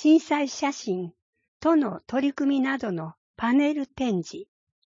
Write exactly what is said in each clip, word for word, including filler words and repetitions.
震災写真、都の取り組みなどのパネル展示。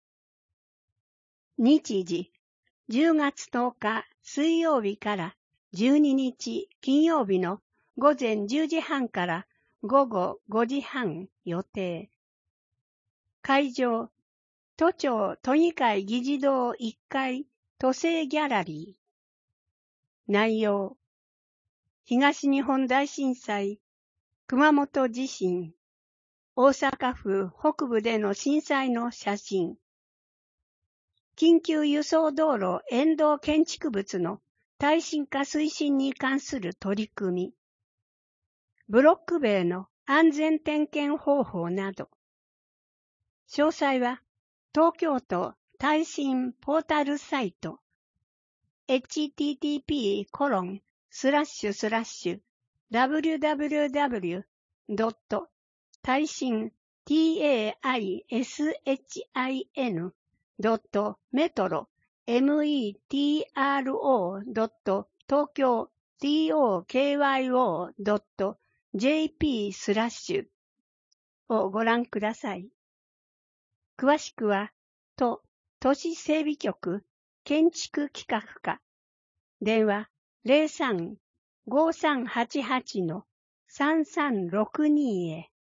日時、じゅうがつとおか水曜日からじゅうににち金曜日の午前じゅうじはんから午後ごじはん予定。会場、都庁都議会議事堂いっかい都政ギャラリー。内容、東日本大震災、熊本地震、大阪府北部での震災の写真、緊急輸送道路沿道建築物の耐震化推進に関する取り組み、ブロック塀の安全点検方法など、詳細は東京都耐震ポータルサイト エイチティーティーピーコロンスラッシュスラッシュダブリュダブリュダブリュドット耐震 TAISHIN ドットメトロ METRO ドット東京 TOKYO ドット JP スラッシュをご覧ください。詳しくは、都都市整備局建築企画課電話 ゼロさん ごさんはちはち さんさんろくに へ。